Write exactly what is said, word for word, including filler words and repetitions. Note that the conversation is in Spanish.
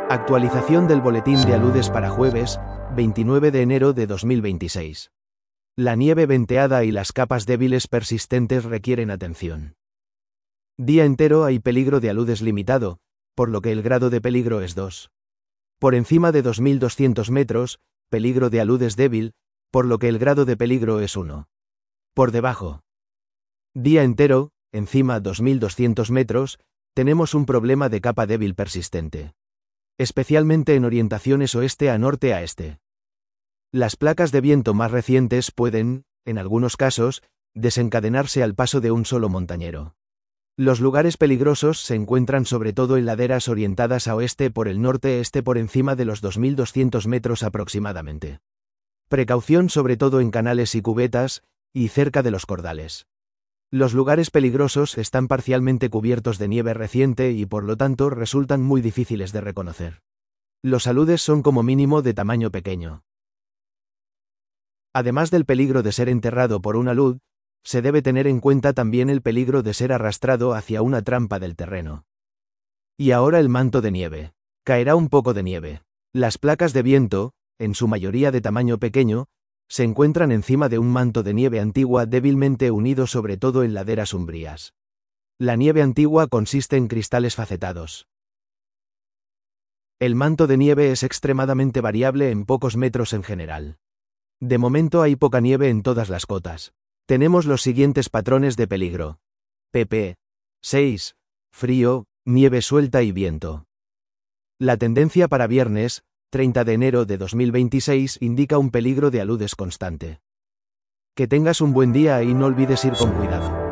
Actualización del boletín de aludes para jueves, veintinueve de enero de dos mil veintiséis. La nieve venteada y las capas débiles persistentes requieren atención. Día entero hay peligro de aludes limitado, por lo que el grado de peligro es dos. Por encima de dos mil doscientos metros, peligro de aludes débil, por lo que el grado de peligro es uno. Por debajo. Día entero, encima dos mil doscientos metros, tenemos un problema de capa débil persistente. Especialmente en orientaciones oeste a norte a este. Las placas de viento más recientes pueden, en algunos casos, desencadenarse al paso de un solo montañero. Los lugares peligrosos se encuentran sobre todo en laderas orientadas a oeste por el norte-este por encima de los dos mil doscientos metros aproximadamente. Precaución sobre todo en canales y cubetas, y cerca de los cordales. Los lugares peligrosos están parcialmente cubiertos de nieve reciente y por lo tanto resultan muy difíciles de reconocer. Los aludes son como mínimo de tamaño pequeño. Además del peligro de ser enterrado por un alud, se debe tener en cuenta también el peligro de ser arrastrado hacia una trampa del terreno. Y ahora el manto de nieve. Caerá un poco de nieve. Las placas de viento, en su mayoría de tamaño pequeño, se encuentran encima de un manto de nieve antigua débilmente unido sobre todo en laderas umbrías. La nieve antigua consiste en cristales facetados. El manto de nieve es extremadamente variable en pocos metros en general. De momento hay poca nieve en todas las cotas. Tenemos los siguientes patrones de peligro. pp seis. Frío, nieve suelta y viento. La tendencia para viernes, treinta de enero de dos mil veintiséis, indica un peligro de aludes constante. Que tengas un buen día y no olvides ir con cuidado.